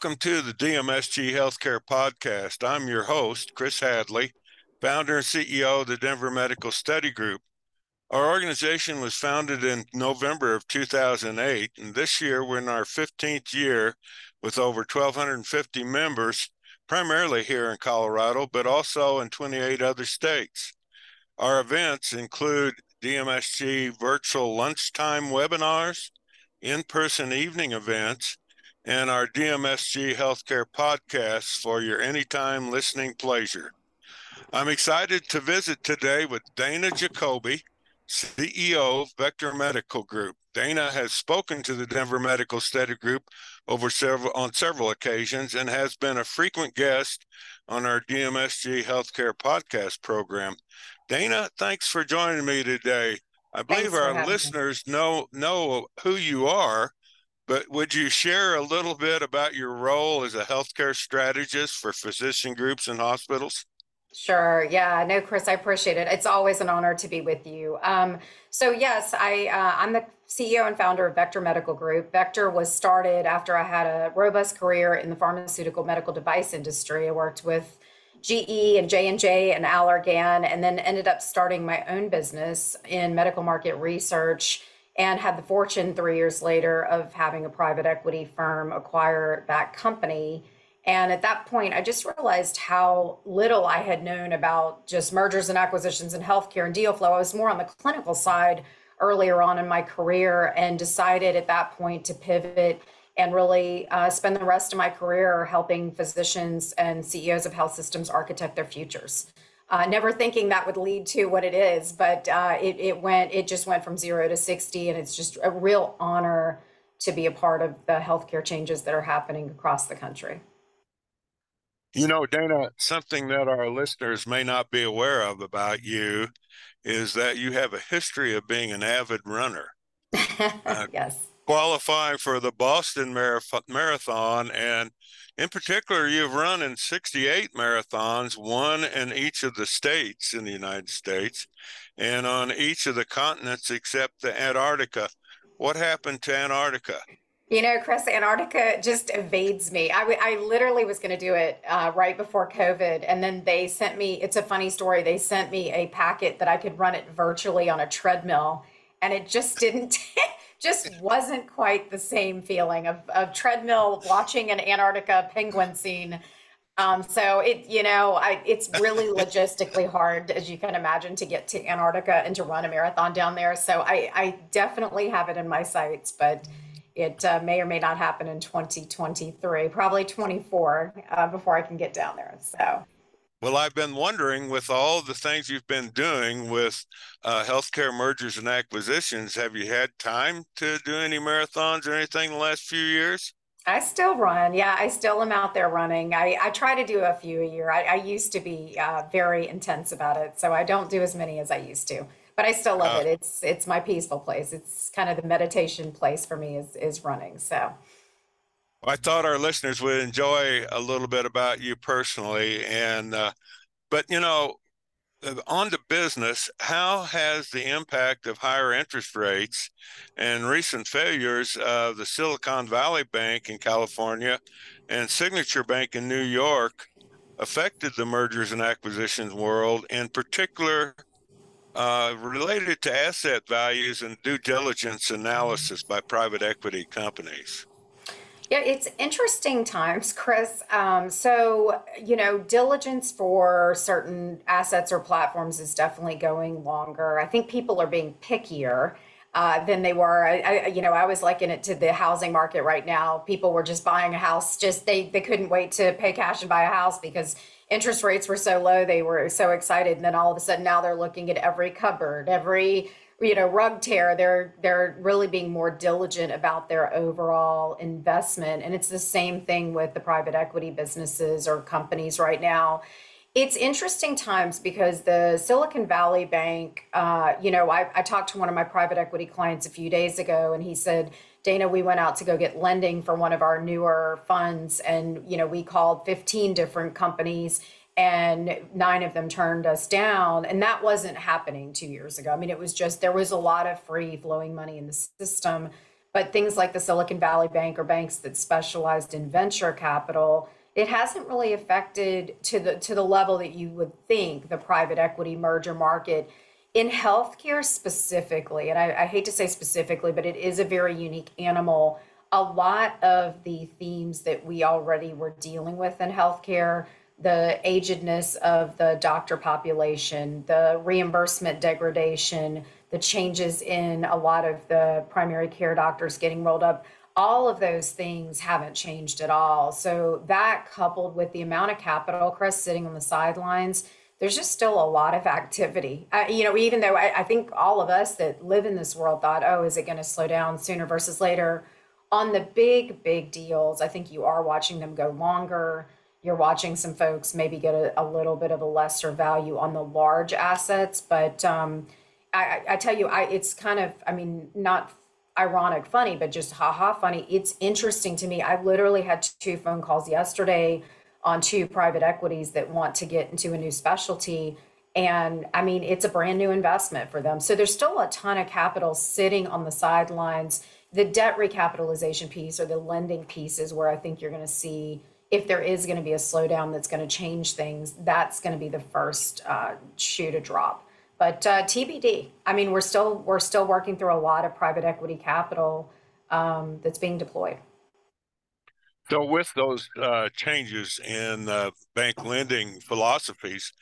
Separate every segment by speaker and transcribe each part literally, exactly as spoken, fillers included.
Speaker 1: Welcome to the D M S G Healthcare Podcast. I'm your host, Chris Hadley, founder and C E O of the Denver Medical Study Group. Our organization was founded in November of two thousand eight, and this year we're in our fifteenth year with over one thousand two hundred fifty members, primarily here in Colorado, but also in twenty-eight other states. Our events include D M S G virtual lunchtime webinars, in-person evening events, and our D M S G Healthcare podcasts for your anytime listening pleasure. I'm excited to visit today with Dana Jacoby, C E O of Vector Medical Group. Dana has spoken to the Denver Medical Study Group over several on several occasions and has been a frequent guest on our D M S G Healthcare podcast program. Dana, thanks for joining me today. I believe our listeners know know who you are, but would you share a little bit about your role as a healthcare strategist for physician groups and hospitals?
Speaker 2: Sure. Yeah. No, Chris, I appreciate it. It's always an honor to be with you. Um, so yes, I, uh, I'm the C E O and founder of Vector Medical Group. Vector was started after I had a robust career in the pharmaceutical medical device industry. I worked with G E and J and J and Allergan, and then ended up starting my own business in medical market research, and had the fortune three years later of having a private equity firm acquire that company. And at that point, I just realized how little I had known about just mergers and acquisitions in healthcare and deal flow. I was more on the clinical side earlier on in my career, and decided at that point to pivot and really uh, spend the rest of my career helping physicians and C E Os of health systems architect their futures. Uh, never thinking that would lead to what it is, but uh, it, it went, it just went from zero to sixty. And it's just a real honor to be a part of the healthcare changes that are happening across the country.
Speaker 1: You know, Dana, something that our listeners may not be aware of about you is that you have a history of being an avid runner. uh,
Speaker 2: Yes.
Speaker 1: Qualifying for the Boston Marathon, and in particular, you've run in sixty-eight marathons, one in each of the states in the United States, and on each of the continents except the Antarctica. What happened to Antarctica?
Speaker 2: You know, Chris, Antarctica just evades me. I, I literally was going to do it uh, right before COVID. And then they sent me, it's a funny story. They sent me a packet that I could run it virtually on a treadmill. And it just didn't, just wasn't quite the same feeling of, of treadmill watching an Antarctica penguin scene. Um, so it, you know, I, it's really logistically hard, as you can imagine, to get to Antarctica and to run a marathon down there. So I, I definitely have it in my sights, but it uh, may or may not happen in twenty twenty-three, probably twenty-four, uh, before I can get down there. So,
Speaker 1: well, I've been wondering, with all the things you've been doing with uh, healthcare mergers and acquisitions, have you had time to do any marathons or anything the last few years?
Speaker 2: I still run. Yeah, I still am out there running. I, I try to do a few a year. I, I used to be uh, very intense about it, so I don't do as many as I used to. But I still love
Speaker 1: Uh,
Speaker 2: it. It's it's my peaceful place. It's kind of the meditation place for me is is running. So
Speaker 1: I thought our listeners would enjoy a little bit about you personally, and uh, but you know, uh, on to business. How has the impact of higher interest rates and recent failures of the Silicon Valley Bank in California and Signature Bank in New York affected the mergers and acquisitions world, in particular uh, related to asset values and due diligence analysis by private equity companies?
Speaker 2: yeah, it's interesting times, Chris. Um, so, you know, diligence for certain assets or platforms is definitely going longer. I think people are being pickier uh, than they were. I, I, you know, I was liken it to the housing market right now. People were just buying a house, just they they couldn't wait to pay cash and buy a house because interest rates were so low. They were so excited, and then all of a sudden now they're looking at every cupboard, every you know rug tear. They're they're really being more diligent about their overall investment, and it's the same thing with the private equity businesses or companies right now. It's interesting times because the Silicon Valley Bank, uh, you know, I, I talked to one of my private equity clients a few days ago, and he said, Dana, we went out to go get lending for one of our newer funds, and, you know, we called fifteen different companies, and nine of them turned us down. And that wasn't happening two years ago. I mean, it was just, there was a lot of free flowing money in the system. But things like the Silicon Valley Bank or banks that specialized in venture capital, it hasn't really affected to the to the level that you would think the private equity merger market in healthcare specifically. And I, I hate to say specifically, but it is a very unique animal. A lot of the themes that we already were dealing with in healthcare, the agedness of the doctor population, the reimbursement degradation, the changes in a lot of the primary care doctors getting rolled up, all of those things haven't changed at all. So that coupled with the amount of capital, Chris, sitting on the sidelines, there's just still a lot of activity. Uh, you know, even though I, I think all of us that live in this world thought, oh, is it going to slow down sooner versus later? On the big, big deals, I think you are watching them go longer. You're watching some folks maybe get a, a little bit of a lesser value on the large assets. But um, I, I I tell you, I it's kind of, I mean, not ironic funny, but just haha funny. It's interesting to me. I literally had two phone calls yesterday on two private equities that want to get into a new specialty. And I mean, it's a brand new investment for them. So there's still a ton of capital sitting on the sidelines. The debt recapitalization piece or the lending piece is where I think you're going to see, if there is going to be a slowdown that's going to change things, that's going to be the first uh, shoe to drop. But uh, T B D. I mean, we're still we're still working through a lot of private equity capital um, that's being deployed.
Speaker 1: So with those uh, changes in uh, bank lending philosophies,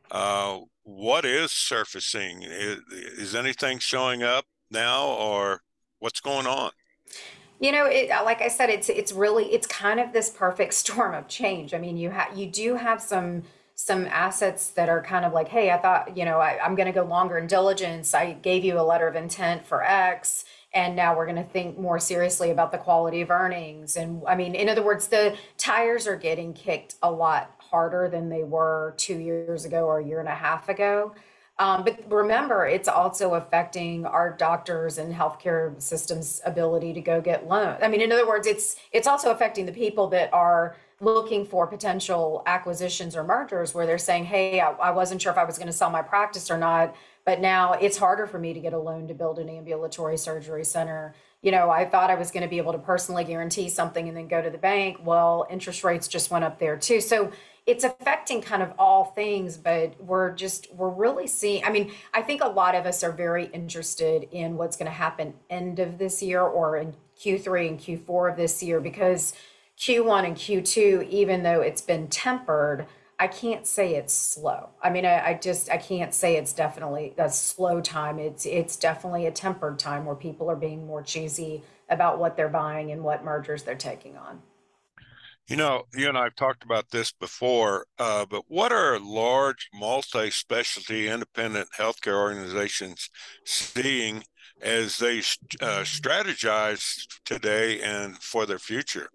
Speaker 1: uh, what is surfacing? Is, is anything showing up now, or what's going on?
Speaker 2: You know, it, uh, like I said, it's it's really it's kind of this perfect storm of change. I mean, you have you do have some some assets that are kind of like, hey, I thought, you know, I, I'm going to go longer in diligence. I gave you a letter of intent for X, and now we're going to think more seriously about the quality of earnings. And I mean, in other words, the tires are getting kicked a lot harder than they were two years ago or a year and a half ago. Um, but remember, it's also affecting our doctors and healthcare systems' ability to go get loans. I mean, in other words, it's it's also affecting the people that are looking for potential acquisitions or mergers where they're saying, hey, I, I wasn't sure if I was going to sell my practice or not, but now it's harder for me to get a loan to build an ambulatory surgery center. You know, I thought I was going to be able to personally guarantee something and then go to the bank. Well, interest rates just went up there too. So it's affecting kind of all things, but we're just, we're really seeing, I mean, I think a lot of us are very interested in what's going to happen end of this year or in Q three and Q four of this year, because Q one and Q two, even though it's been tempered, I can't say it's slow. I mean, I, I just, I can't say it's definitely a slow time. It's, it's definitely a tempered time where people are being more choosy about what they're buying and what mergers they're taking on.
Speaker 1: You know, you and I have talked about this before, uh, but what are large multi-specialty independent healthcare organizations seeing as they uh, strategize today and for their future?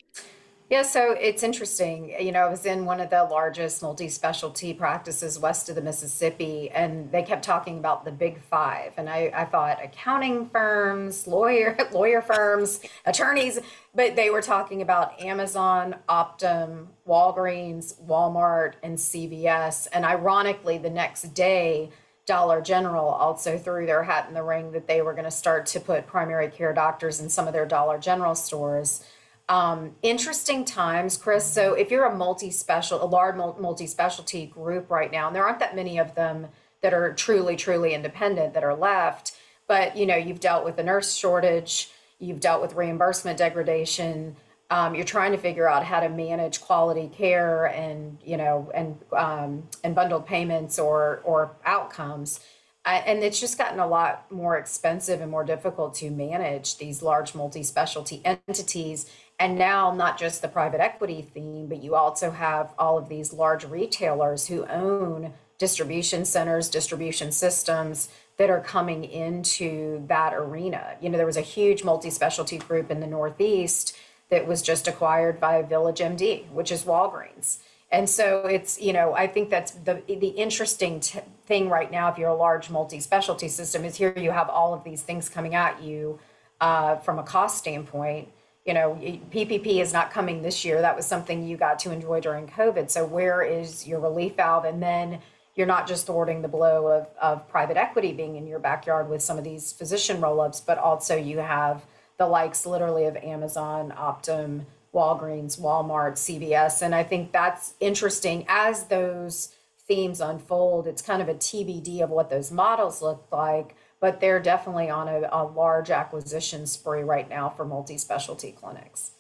Speaker 2: Yeah, so it's interesting. You know, I was in one of the largest multi-specialty practices west of the Mississippi, and they kept talking about the big five. And I, I thought accounting firms, lawyer lawyer firms, attorneys, but they were talking about Amazon, Optum, Walgreens, Walmart, and C V S. And ironically, the next day, Dollar General also threw their hat in the ring that they were going to start to put primary care doctors in some of their Dollar General stores. Um, interesting times, Chris. So if you're a multi-special, a large multi-specialty group right now, and there aren't that many of them that are truly, truly independent that are left, but you know, you've dealt with the nurse shortage, you've dealt with reimbursement degradation, um, you're trying to figure out how to manage quality care and, you know, and um, and bundled payments or or outcomes. Uh, and it's just gotten a lot more expensive and more difficult to manage these large multi-specialty entities. And now, not just the private equity theme, but you also have all of these large retailers who own distribution centers, distribution systems that are coming into that arena. You know, there was a huge multi-specialty group in the Northeast that was just acquired by Village M D, which is Walgreens. And so it's, you know, I think that's the the interesting t- thing right now, if you're a large multi-specialty system, is here you have all of these things coming at you uh, from a cost standpoint. You know, P P P is not coming this year. That was something you got to enjoy during COVID. So where is your relief valve? And then you're not just thwarting the blow of, of private equity being in your backyard with some of these physician roll-ups, but also you have the likes literally of Amazon, Optum, Walgreens, Walmart, C V S. And I think that's interesting as those themes unfold. It's kind of a T B D of what those models look like, but they're definitely on a, a large acquisition spree right now for multi-specialty clinics.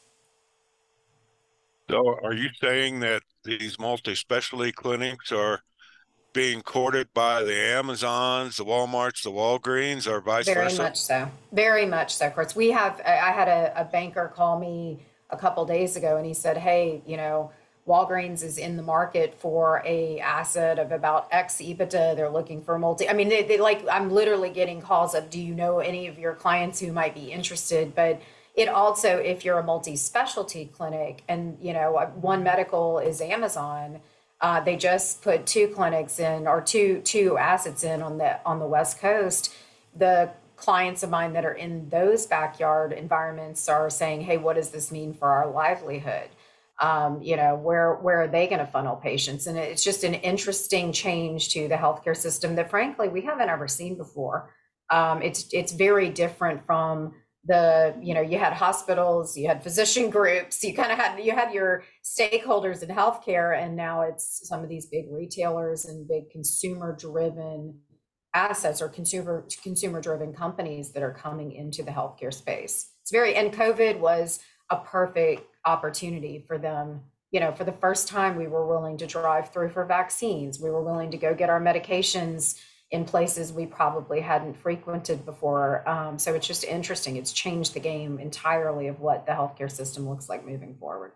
Speaker 1: So are you saying that these multi-specialty clinics are being courted by the Amazons, the Walmarts, the Walgreens, or vice
Speaker 2: Very
Speaker 1: versa?
Speaker 2: much so. Very much so, Chris. We have, I I had a, a banker call me a couple days ago and he said, hey, you know, Walgreens is in the market for a asset of about X EBITDA. They're looking for multi. I mean, they, they like, I'm literally getting calls of, do you know any of your clients who might be interested? But it also, if you're a multi-specialty clinic and, you know, One Medical is Amazon, uh, they just put two clinics in or two two assets in on the on the West Coast. The clients of mine that are in those backyard environments are saying, "Hey, what does this mean for our livelihood? Um, you know, where where are they going to funnel patients?" And it's just an interesting change to the healthcare system that, frankly, we haven't ever seen before. Um, it's it's very different from the, you know, you had hospitals, you had physician groups, you kind of had you had your stakeholders in healthcare, and now it's some of these big retailers and big consumer driven assets or consumer consumer driven companies that are coming into the healthcare space. It's very, and COVID was a perfect opportunity for them. You know, for the first time, we were willing to drive through for vaccines. We were willing to go get our medications in places we probably hadn't frequented before. Um, so it's just interesting. It's changed the game entirely of what the healthcare system looks like moving forward.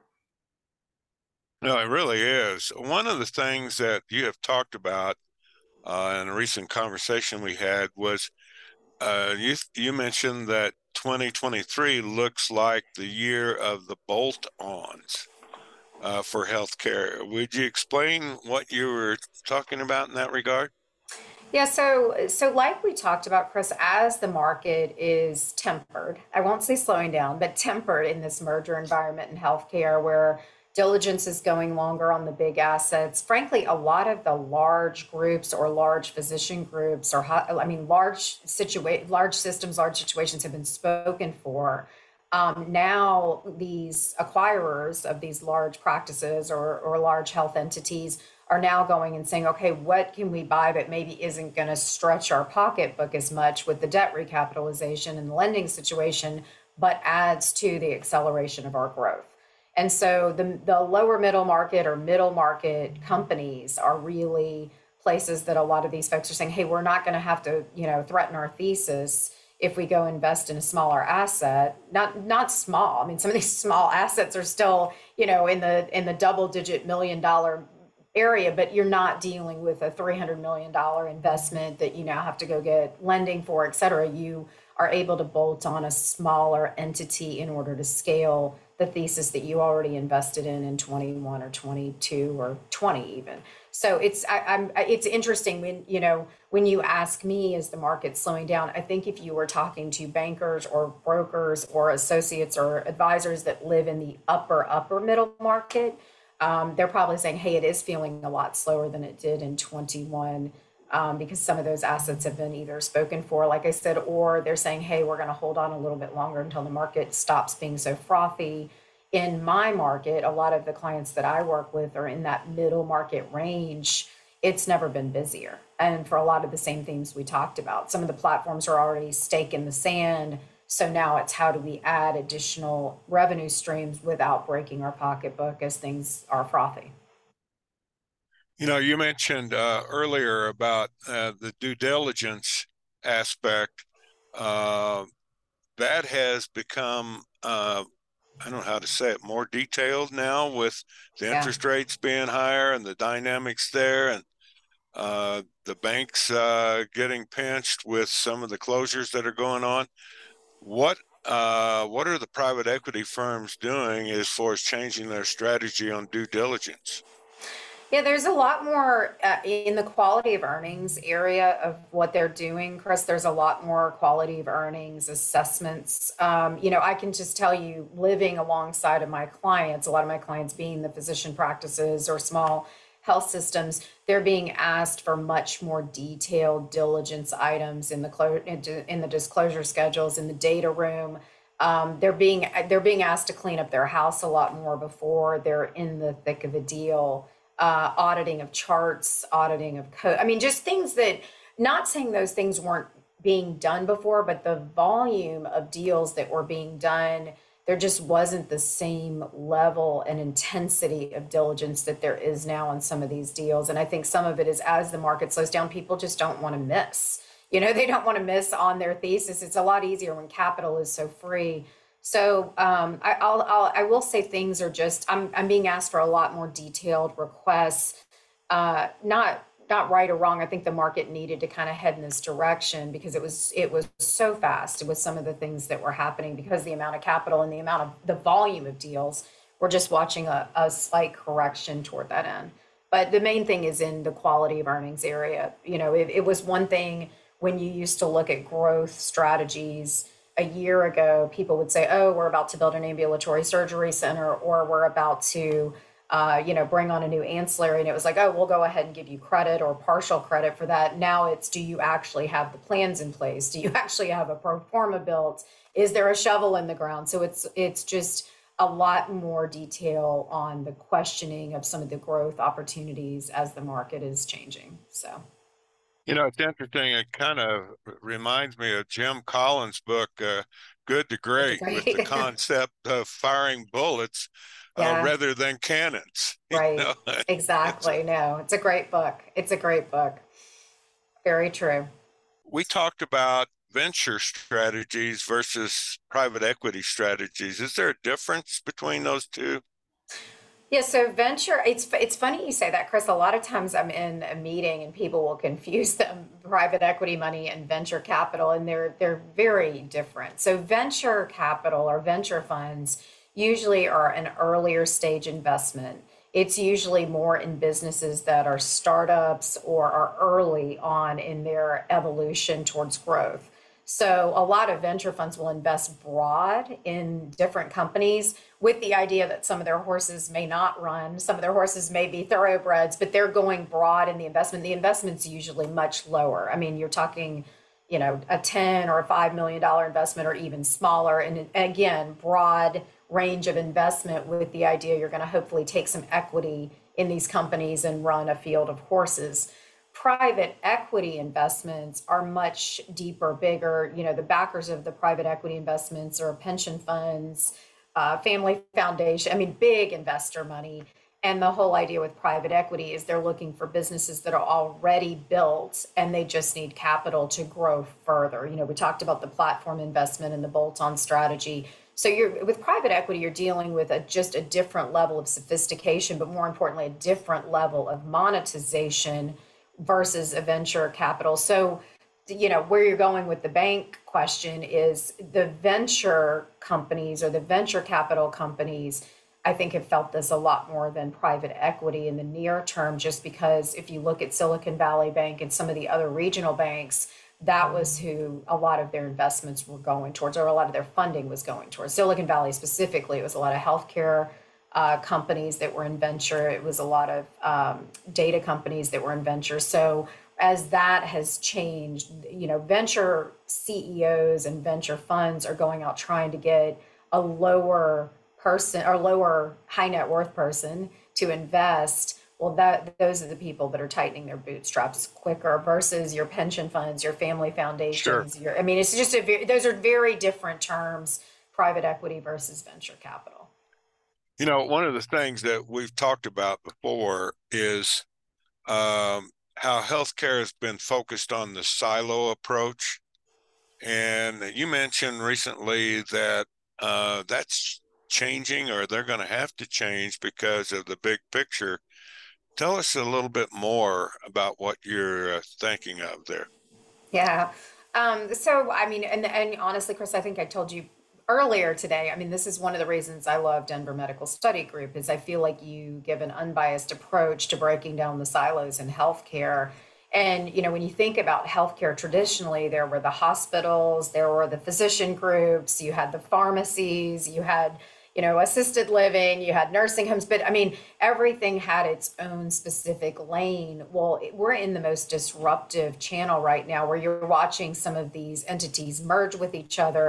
Speaker 1: No, it really is. One of the things that you have talked about uh, in a recent conversation we had was uh, you you mentioned that twenty twenty-three looks like the year of the bolt-ons uh, for healthcare. Would you explain what you were talking about in that regard?
Speaker 2: Yeah, so so like we talked about, Chris, as the market is tempered, I won't say slowing down, but tempered in this merger environment in healthcare where diligence is going longer on the big assets. Frankly, a lot of the large groups or large physician groups or ho- I mean large situa- large systems, large situations have been spoken for. Um, now these acquirers of these large practices or, or large health entities are now going and saying, okay, what can we buy that maybe isn't going to stretch our pocketbook as much with the debt recapitalization and the lending situation, but adds to the acceleration of our growth. And so the, the lower middle market or middle market companies are really places that a lot of these folks are saying, hey, we're not going to have to, you know, threaten our thesis if we go invest in a smaller asset. Not not small. I mean, some of these small assets are still, you know, in the in the double digit million dollar area, but you're not dealing with a three hundred million dollars investment that you now have to go get lending for, et cetera. You are able to bolt on a smaller entity in order to scale the thesis that you already invested in in twenty-one or twenty-two or twenty even. So it's I, I'm it's interesting when, you know, when you ask me, is the market slowing down? I think if you were talking to bankers or brokers or associates or advisors that live in the upper upper middle market, um, they're probably saying, hey, it is feeling a lot slower than it did in twenty-one, um, because some of those assets have been either spoken for, like I said, or they're saying, hey, we're going to hold on a little bit longer until the market stops being so frothy. In my market, a lot of the clients that I work with are in that middle market range. It's never been busier. And for a lot of the same things we talked about, some of the platforms are already stake in the sand. So now it's how do we add additional revenue streams without breaking our pocketbook as things are frothy.
Speaker 1: You know, you mentioned uh, earlier about uh, the due diligence aspect. Uh, that has become, uh, I don't know how to say it, more detailed now with the
Speaker 2: Yeah.
Speaker 1: interest rates being higher and the dynamics there, and uh, the banks uh, getting pinched with some of the closures that are going on. What uh, what are the private equity firms doing as far as changing their strategy on due diligence?
Speaker 2: Yeah, there's a lot more uh, in the quality of earnings area of what they're doing, Chris. There's a lot more quality of earnings assessments. Um, you know, I can just tell you, living alongside of my clients, a lot of my clients being the physician practices or small health systems, they're being asked for much more detailed diligence items in the clo- in the disclosure schedules, in the data room. Um, they're being they're being asked to clean up their house a lot more before they're in the thick of a deal. Uh, auditing of charts, auditing of code. I mean, just things that, not saying those things weren't being done before, but the volume of deals that were being done, there just wasn't the same level and intensity of diligence that there is now on some of these deals. And I think some of it is, as the market slows down, people just don't want to miss. You know, they don't want to miss on their thesis. It's a lot easier when capital is so free. So um, I, I'll, I'll, I will say things are just, I'm, I'm being asked for a lot more detailed requests, uh, not not right or wrong. I think the market needed to kind of head in this direction because it was it was so fast with some of the things that were happening, because the amount of capital and the amount of the volume of deals. We're just watching a, a slight correction toward that end. But the main thing is in the quality of earnings area. You know, it, it was one thing when you used to look at growth strategies a year ago. People would say, oh, we're about to build an ambulatory surgery center, or we're about to uh, you know, bring on a new ancillary. And it was like, oh, we'll go ahead and give you credit or partial credit for that. Now it's, do you actually have the plans in place? Do you actually have a pro forma built? Is there a shovel in the ground? So it's it's just a lot more detail on the questioning of some of the growth opportunities as the market is changing. So,
Speaker 1: you know, it's interesting. It kind of reminds me of Jim Collins' book, uh, Good to Great, with the
Speaker 2: great.
Speaker 1: concept of firing bullets uh,
Speaker 2: Yeah,
Speaker 1: rather than cannons. You
Speaker 2: right.
Speaker 1: know, it's,
Speaker 2: Exactly. No, it's a great book. It's a great book. Very true.
Speaker 1: we talked about venture strategies versus private equity strategies. Is there a difference between those two?
Speaker 2: Yeah, so venture, it's it's funny you say that, Chris. A lot of times I'm in a meeting and people will confuse them, private equity money and venture capital, and they're they're very different. So venture capital or venture funds usually are an earlier stage investment. It's usually more in businesses that are startups or are early on in their evolution towards growth. So a lot of venture funds will invest broad in different companies with the idea that some of their horses may not run, some of their horses may be thoroughbreds, but they're going broad in the investment. The investment's usually much lower. I mean, you're talking, you know, a ten or a five million dollar investment or even smaller. And again, broad range of investment with the idea you're going to hopefully take some equity in these companies and run a field of horses. Private equity investments are much deeper, bigger. You know, the backers of the private equity investments are pension funds, uh, family foundation. I mean, big investor money. And the whole idea with private equity is they're looking for businesses that are already built and they just need capital to grow further. You know, we talked about the platform investment and the bolt-on strategy. So you're with private equity, you're dealing with a, just a different level of sophistication, but more importantly, a different level of monetization versus a venture capital. So, you know, where you're going with the bank question is the venture companies or the venture capital companies, I think, have felt this a lot more than private equity in the near term, just because if you look at Silicon Valley Bank and some of the other regional banks, that was who a lot of their investments were going towards, or a lot of their funding was going towards. Silicon Valley specifically, it was a lot of healthcare uh, companies that were in venture. It was a lot of um, data companies that were in venture. So as that has changed, you know, venture C E Os and venture funds are going out trying to get a lower person or lower high net worth person to invest. Well, that those are the people that are tightening their bootstraps quicker versus your pension funds, your family
Speaker 1: Sure.
Speaker 2: foundations. Your, I mean, it's just a very, those are very different terms, private equity versus venture capital.
Speaker 1: You know, one of the things that we've talked about before is um, how healthcare has been focused on the silo approach. And you mentioned recently that uh, that's changing, or they're going to have to change because of the big picture. Tell us a little bit more about what you're uh, thinking of there.
Speaker 2: Yeah. Um, so, I mean, and, and honestly, Chris, I think I told you earlier today, I mean, this is one of the reasons I love Denver Medical Study Group is I feel like you give an unbiased approach to breaking down the silos in healthcare. And, you know, when you think about healthcare traditionally, there were the hospitals, there were the physician groups, you had the pharmacies, you had, you know, assisted living, you had nursing homes, but I mean, everything had its own specific lane. Well, we're in the most disruptive channel right now where you're watching some of these entities merge with each other.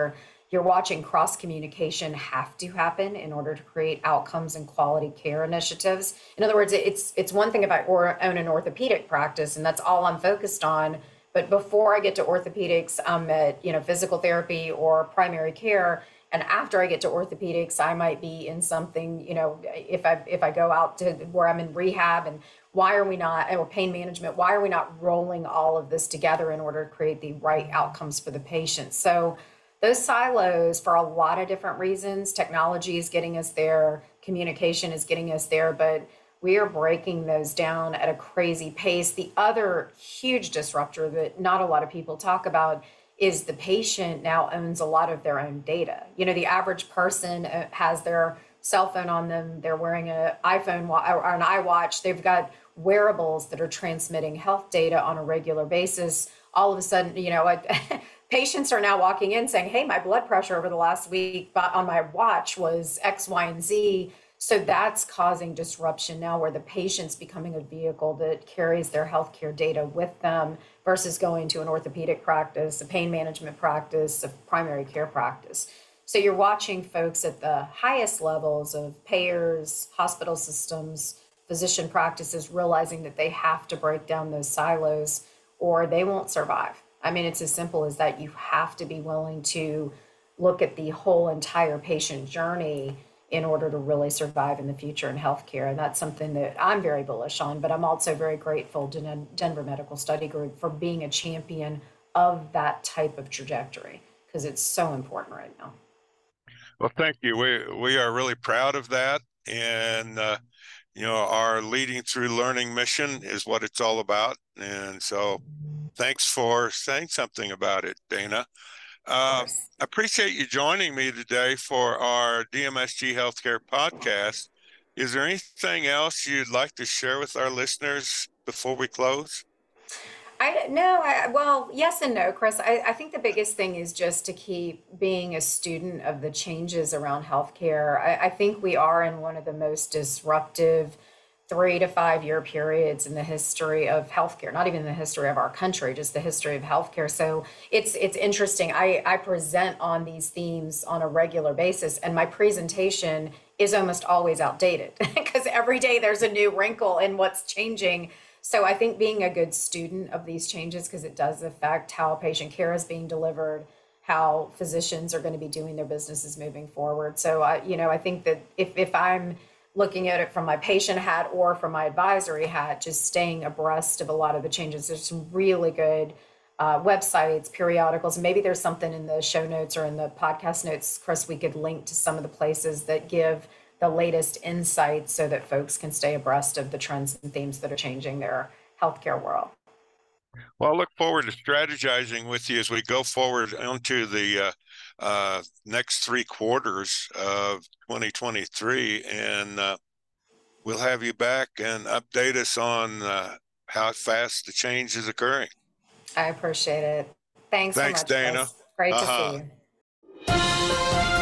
Speaker 2: You're watching cross communication have to happen in order to create outcomes and quality care initiatives. In other words, it's it's one thing if I or own an orthopedic practice and that's all I'm focused on. But before I get to orthopedics, I'm at you know physical therapy or primary care. And after I get to orthopedics, I might be in something, you know, if I if I go out to where I'm in rehab, and why are we not, or pain management, why are we not rolling all of this together in order to create the right outcomes for the patient? So those silos, for a lot of different reasons, technology is getting us there, communication is getting us there, but we are breaking those down at a crazy pace. The other huge disruptor that not a lot of people talk about is the patient now owns a lot of their own data. You know, the average person uh, has their cell phone on them, they're wearing an iPhone or an iWatch, they've got wearables that are transmitting health data on a regular basis. All of a sudden, you know, I, patients are now walking in saying, hey, my blood pressure over the last week on my watch was X, Y, and Z. So that's causing disruption now where the patient's becoming a vehicle that carries their healthcare data with them versus going to an orthopedic practice, a pain management practice, a primary care practice. So you're watching folks at the highest levels of payers, hospital systems, physician practices realizing that they have to break down those silos or they won't survive. I mean, it's as simple as that. You have to be willing to look at the whole entire patient journey in order to really survive in the future in healthcare. And that's something that I'm very bullish on, but I'm also very grateful to Denver Medical Study Group for being a champion of that type of trajectory, because it's so important right now.
Speaker 1: Well, thank you. We, we are really proud of that. And, uh, you know, our Leading Through Learning mission is what it's all about. And so thanks for saying something about it, Dana. Uh, I appreciate you joining me today for our D M S G Healthcare podcast. Is there anything else you'd like to share with our listeners before we close?
Speaker 2: I no, I, well, yes and no, Chris. I, I think the biggest thing is just to keep being a student of the changes around healthcare. I, I think we are in one of the most disruptive three to five year periods in the history of healthcare, not even the history of our country, just the history of healthcare. So it's it's interesting. I, I present on these themes on a regular basis, and my presentation is almost always outdated because every day there's a new wrinkle in what's changing. So I think being a good student of these changes, because it does affect how patient care is being delivered, how physicians are going to be doing their businesses moving forward. So I, you know, I think that if if I'm looking at it from my patient hat or from my advisory hat, just staying abreast of a lot of the changes. There's some really good uh, websites, periodicals, and maybe there's something in the show notes or in the podcast notes, Chris, we could link to some of the places that give the latest insights so that folks can stay abreast of the trends and themes that are changing their healthcare world.
Speaker 1: Well, I look forward to strategizing with you as we go forward onto the uh, uh, next three quarters of twenty twenty-three, and uh, we'll have you back and update us on uh, how fast the change is occurring.
Speaker 2: I appreciate it. Thanks,
Speaker 1: Thanks,
Speaker 2: so much,
Speaker 1: Dana.
Speaker 2: Chris. Great
Speaker 1: uh-huh.
Speaker 2: to see you.